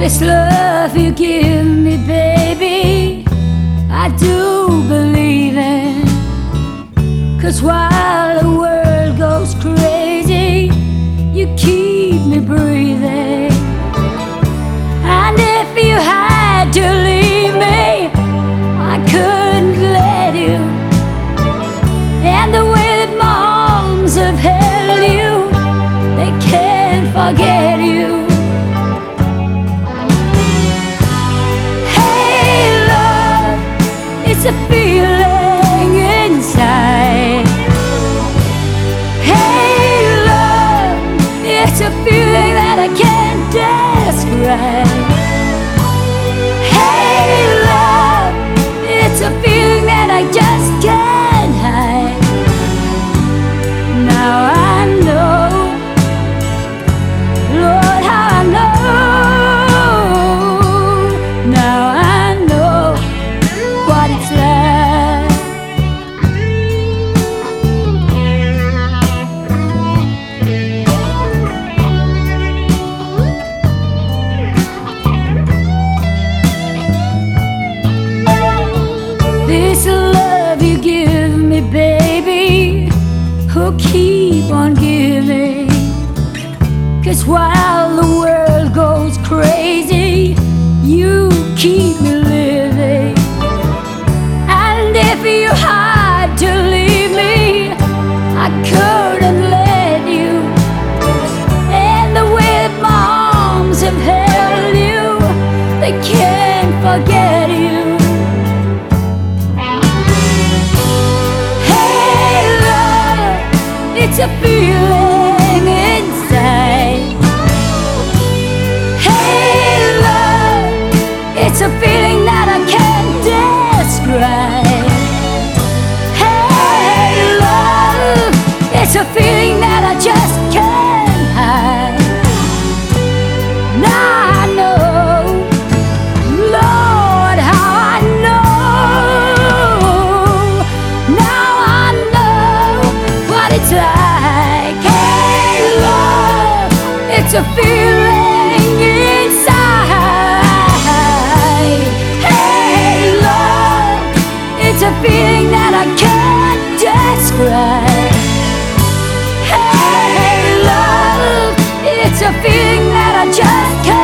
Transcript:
This love you give me, baby, I do believe in. 'Cause while the world goes crazy, you keep me breathing. And if you had to leave me, I couldn't let you. And the way that my arms have held you, they can't forget you. It's a feeling inside. Hey love, it's a feeling that I can't describe. Hey love, it's a feeling that I just can't hide. Now I know, Lord, how I know. Now I know what it's like. This love you give me, baby, who'll keep on giving. 'Cause while the world goes crazy, you keep me living. If you had to leave me, I couldn't let you. And the way that my arms have held you, they can't forget you. Hey love, it's a feeling inside. Hey love, it's a feeling that I can't describe. It's a feeling that I just can't hide. Now I know, Lord, how I know. Now I know what it's like. Hey, love, it's a feeling inside. Hey, love, it's a feeling that I can't describe. It's a feeling that I just can't